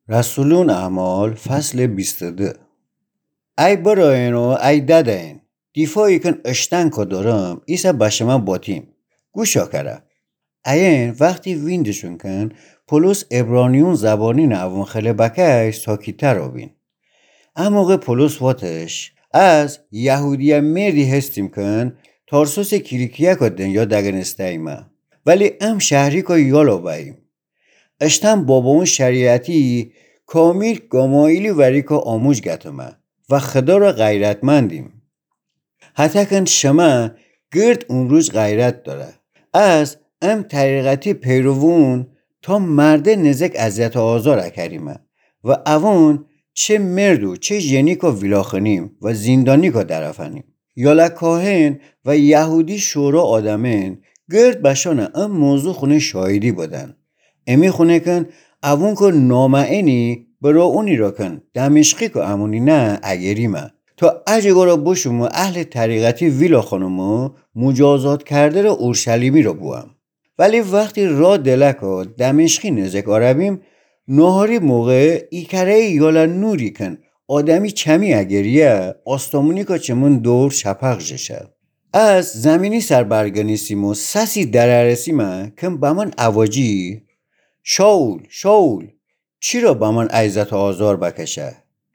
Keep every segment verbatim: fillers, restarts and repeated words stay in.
رسولون اعمال فصل بیست و دو. ای براین و ای دادین دیفایی کن اشتن که دارم ایسا بشما باتیم گوشا کرد. این وقتی ویندشون کن پولس ابرانیون زبانی نوون خیلی بکش ساکیتر رو بین. اما پولس واتش از یهودی مردی هستیم کن تارسوس کلیکیا کدن یا دگنسته ایمه ولی ام شهری که یالو بایم اشتن بابا شریعتی کامل گمایلی وری که آموز گتمه و خدا را غیرتمندیم. حتی کن شما گرد اون روز غیرت داره. از ام طریقتی پیروون تا مرده نزک ازیت و آزار کریمه و اوان چه مردو چه جنی که ویلاخنیم و زندانی که درفنیم. یالا کاهن و یهودی شورا آدمین گرد بشانه ام موضوع خونه شاهدی بودن. امی خونه کن اوون که نامعنی برا اونی را کن دمشقی که امونی نه اگریمه تا اجگاه را بشم و اهل طریقتی ویلا خانمو مجازات کرده را اورشلیمی را بوام. ولی وقتی را دلک و دمشقی نزک آربیم نهاری موقع ایکره یالا نوری کن آدمی چمی اگریه آستامونی که چمون دور شپق جشه. از زمینی سر برگنیسیم و سسی دررسیم کم با من اواجی شاول شاول چی را با من عیزت و آزار بکشه؟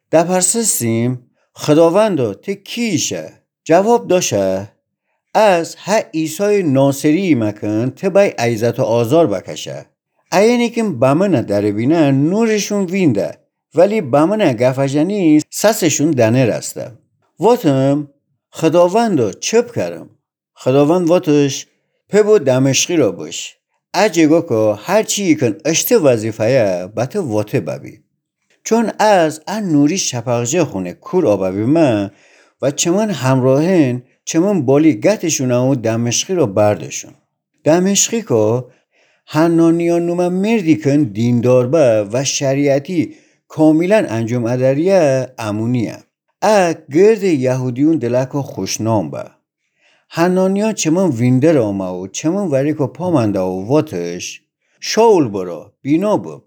دپرسستیم خداوندو ته کیشه؟ جواب داشه از ها عیسی ناصری مکن ته بای عیزت و آزار بکشه. اینی که با من دربینه نورشون وینده ولی با من گفجنی سسشون دنه رسته. واتم خداوندو چپ کرم. خداوند واتش پبو دمشقی را باش. اجگاه که هر چی کن اشته وظیفه بته واته ببی. چون از ان نوری شپاقجه خونه کور آبابی من و چمن همراهن چمن بالی گتشونه و دمشقی را بردشون. دمشقی که حنانیا نوم مردی کن دیندار با و شریعتی کاملا انجام ادریه امونیه. اک گرد یهودیون دلکا خوشنام با. حنانیا چمن ویندر آمه و چمن وریکا پامنده و واتش شاول برا بینا بب.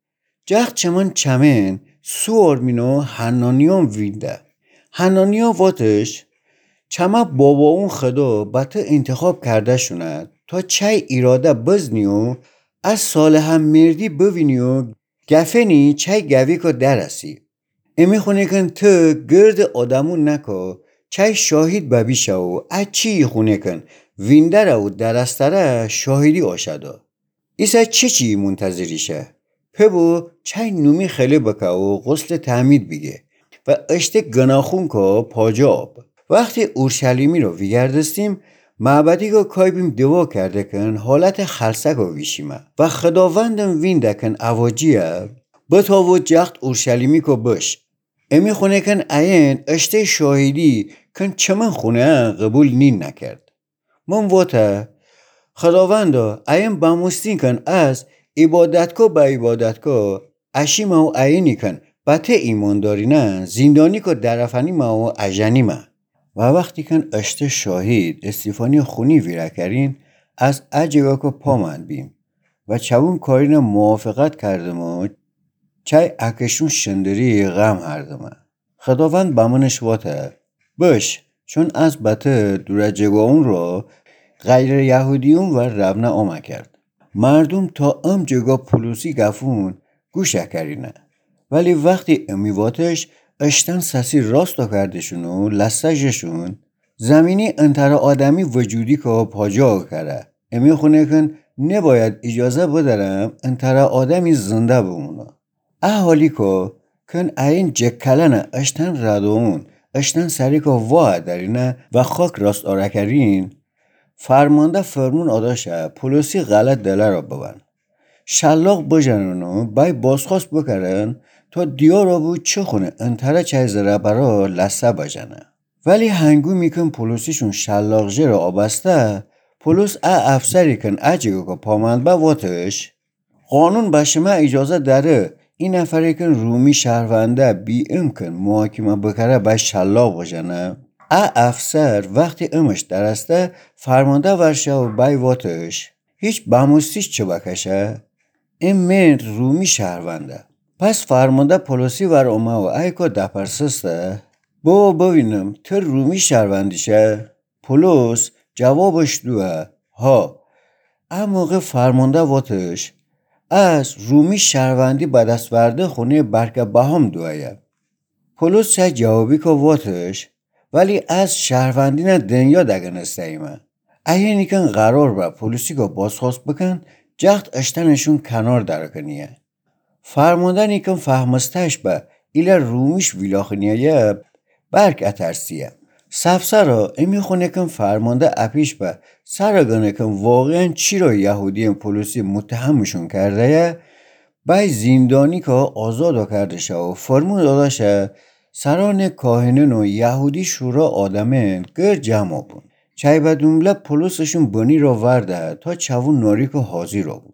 جخ چمن چمن سوار مینو حنانیان وینده. حنانیا واتش چمه بابا اون خدا بطه انتخاب کرده شونه تا چای ایراده بزنی و از صالح مردی بوینی و گفنی چای گوی که درسی. امی خونه کن تو گرد آدمون نکو چای شاهد ببیشه و از چی خونه کن ویندره و درستره شاهدی آشده. ایسا چه چی منتظریشه؟ پبو چای نومی خیلی بکه و غسل تعمید بگه و اشت گناخون که پاجا آب. وقتی اورشلیمی رو ویگردستیم معبدی که کایبیم دوا کرده کن حالت خلصه که ویشیمه و خداوندم وینده کن اواجیه بتا و جخت اورشلیمی که بش. امی خونه کن این اشته شاهدی کن چمن خونه قبول نین نکرد. من واته خداوندا این باموستین کن از عبادت که با عبادت که اشی ما و اینی کن بته ایمان داری نه زندانی که درفنی ما و اجنی ما. و وقتی کن اشته شاهد استیفانی خونی ویره کرین از اجگاه که پامند بیم و چون کارین موافقت کردم و چای اکشون شندری غم هردمه. خداوند بامنش واته بش چون از بته دورجگاون رو غیر یهودیون و ربنه آمه کرد. مردم تا ام جگا پولوسی گفون گوشه کرینه ولی وقتی امیواتش اشتن سسی راستو کردشون و لسجشون زمینی انتر آدمی وجودی که پاجا کرده. امی خونه کن نباید اجازه بدارم انتر آدمی زنده بمونه. احالی که کن این جکلن اشتن ردون اشتن سری که واه دارینه و خاک راست آره کرین فرمانده فرمون آداشه پولوسی غلط دله را ببن شلاق بجنن و بای بازخواست بکرن تا دیار را بود چه خونه انتره چیزره برا لسه بجنه. ولی هنگو میکن پولوسیشون شلاق را آبسته پولوس ا افسری کن اجیگو که پامند با واتش قانون بشمه اجازه داره این نفری کن رومی شهرونده بی امکن محاکمه بکره با شلاق بجنه. ا افسر وقتی امش درسته فرمانده ورشه و بای واتش هیچ باموستیش چه بکشه؟ این مرد رومی شهرونده پس فرمانده پولوسی ور اومه و ای که دپرسسته با ببینم تو رومی شهروندیشه؟ پولوس جوابش دوه ها. ام موقع فرمانده واتش از رومی شهروندی به دست ورده خونه برکه بهم دوه. پولوس چه جوابی که واتش ولی از شهروندی نه دنیا دگنسته ایمه. این ایکن قرار با پولوسی که بازخواست بکن جخت اشتنشون کنار درکنیه. فرماندن ایکن فهمستش به ایل رومیش ویلاخنیه برک اترسیه. سفسه را امی خونه کن فرمانده اپیش به سرگانه کن واقعا چی را یهودی پولوسی متهمشون کرده یه بای زندانی که آزاد کرده شه و فرمون داده شه سران کاهنین و یهودی شورا آدمین گر جمع بون. چای بدونبله پولوسشون بانی را ورده تا چوون ناری که حاضی را بود.